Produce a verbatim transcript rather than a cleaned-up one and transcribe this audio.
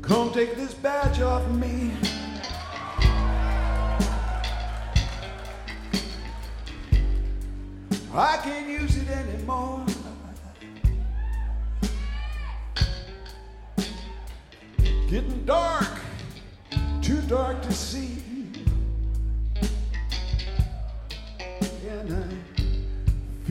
Come take this badge off me. I can't use it anymore. Getting dark, too dark to see.